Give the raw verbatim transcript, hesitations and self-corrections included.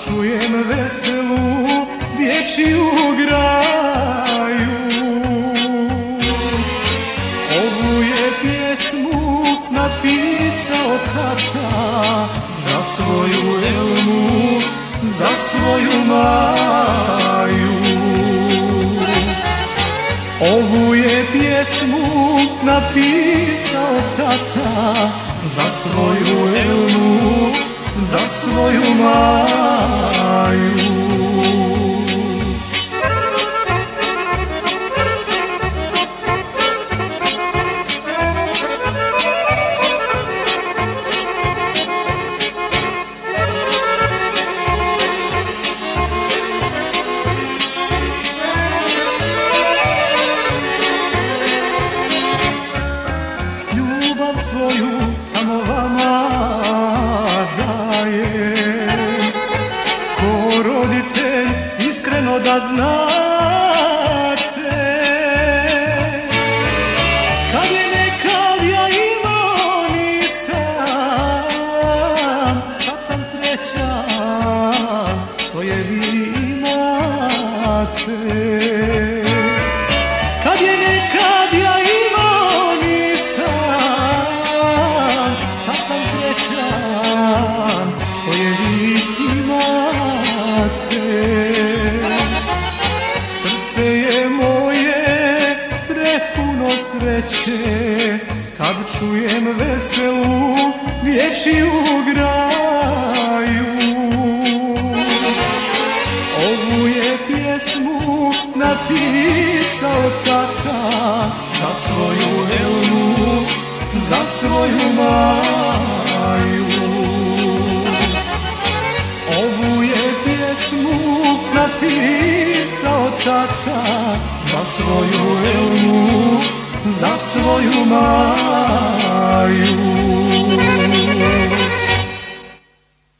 čujem veselu dječju graju. Ovu je pjesmu napisao tata za svoju Elmu, za svoju Maju. Ovu je pjesmu napisao tata za svoju Elmu, za svoju Maju. Ljubav svoju samo vama dajem, ko roditelj iskreno da znate. Kad je nekad ja imao nisam, sad sam srećan što je vi imate. Kad je nekad ja imao nisam, sad sam srećan što je vi imate. Srce je moje prepuno sreće kad čujem veselu dječju graju. Ovu je pjesmu napisao tata za svoju Elmu, za svoju Maju. Ovu je pjesmu napisao tata za svoju Elmu, za svoju Maju.